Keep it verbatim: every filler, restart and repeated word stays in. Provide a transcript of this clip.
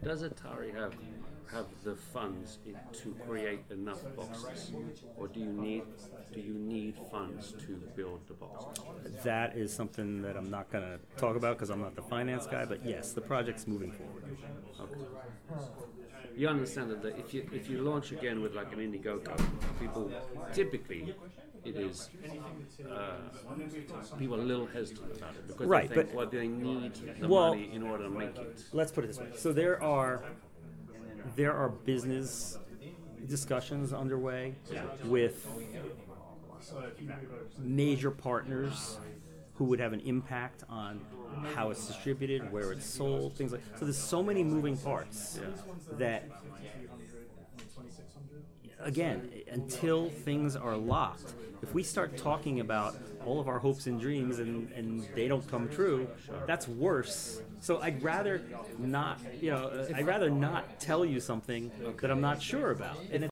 Does Atari have have the funds i- to create enough boxes, or do you need do you need funds to build the boxes? That is something that I'm not going to talk about because I'm not the finance guy, but yes, the project's moving forward. Okay. You understand that the- if you if you launch again with like an Indiegogo, people typically it is uh, people are a little hesitant about it because Right, they think, but- well, they need the Well- money in order to make it. Let's put it this way. So there are there are business discussions underway with major partners who would have an impact on how it's distributed, where it's sold, things like. So there's so many moving parts that, again, until things are locked, if we start talking about all of our hopes and dreams and, and they don't come true, that's worse. So I'd rather not, you know, uh, I'd rather not tell you something that I'm not sure about. And